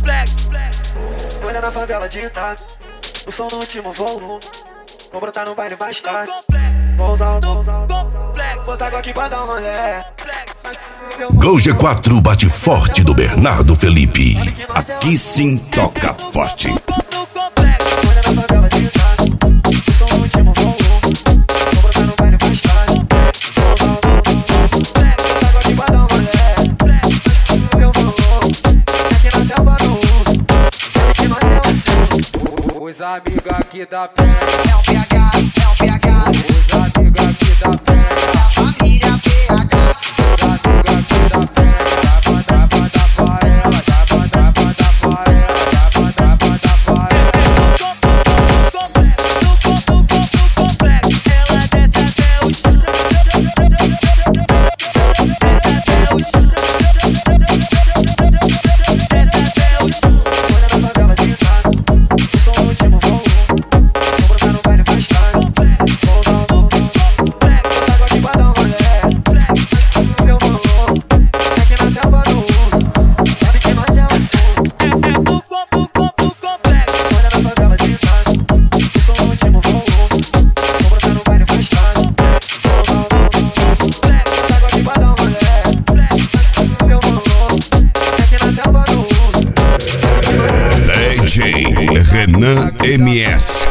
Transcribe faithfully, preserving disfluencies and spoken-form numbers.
Olha na favela de Itaco, o som no último volume. Vou brotar no baile mais tarde. Vou usar o vou usar o botar água aqui pra dar um rolé. Gol G quatro bate forte do Bernardo Felipe. Aqui sim toca forte. Olha na favela de Itaco, o som no último volume. Vou brotar no baile mais tarde. Vou usar o vou usar botar água aqui pra dar um rolé. Meu valor, aqui na selva não uso. Aqui nós é o Os amigos aqui da pé é o P H, é o P H. Os amigos aqui da pé é a família P H. Os amigos aqui da pé vai mandar, manda pra ela. Vai mandar, manda pra ela. Vai mandar, manda pra ela. Ela desce até o chão. D J Renan M S.